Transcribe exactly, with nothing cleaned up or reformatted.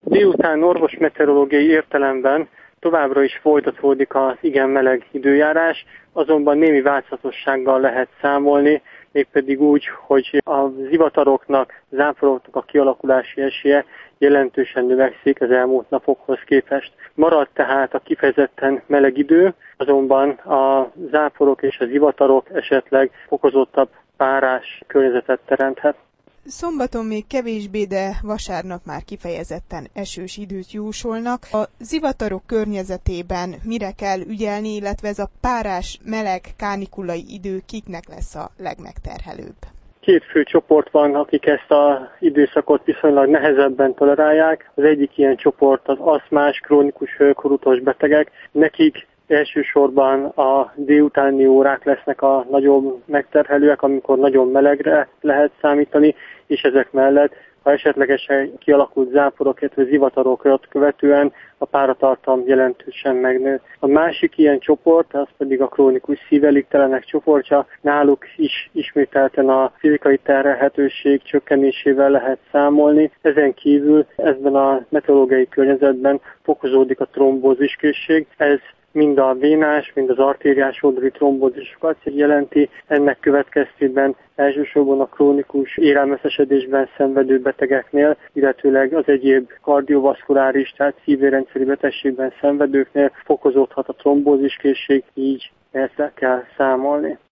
Délután orvosmeteorológiai értelemben továbbra is folytatódik az igen meleg időjárás, azonban némi változatossággal lehet számolni, mégpedig úgy, hogy a zivataroknak, záporoknak a kialakulási esélye jelentősen növekszik az elmúlt napokhoz képest. Marad tehát a kifejezetten meleg idő, azonban a záporok és a zivatarok esetleg fokozottabb párás környezetet teremthet. Szombaton még kevésbé, de vasárnap már kifejezetten esős időt jósolnak. A zivatarok környezetében mire kell ügyelni, illetve ez a párás, meleg, kánikulai idő kiknek lesz a legmegterhelőbb? Két fő csoport van, akik ezt az időszakot viszonylag nehezebben tolerálják. Az egyik ilyen csoport az aszmás, krónikus hőkorutos betegek. Nekik elsősorban a délutáni órák lesznek a nagyobb megterhelőek, amikor nagyon melegre lehet számítani, és ezek mellett, ha esetlegesen kialakult záporok, illetve zivatarokat követően a páratartalom jelentősen megnő. A másik ilyen csoport, az pedig a krónikus szívelégtelenek csoportja, náluk is ismételten a fizikai terhelhetőség csökkenésével lehet számolni. Ezen kívül ebben a meteorológiai környezetben fokozódik a trombóziskészség. Ez mind a vénás, mind az artériás oldali trombózisokat jelenti. Ennek következtében elsősorban a krónikus érelmeszesedésben szenvedő betegeknél, illetőleg az egyéb kardiovaszkuláris, tehát szívérendszeri betegségben szenvedőknél fokozódhat a trombóziskészség, így ezzel kell számolni.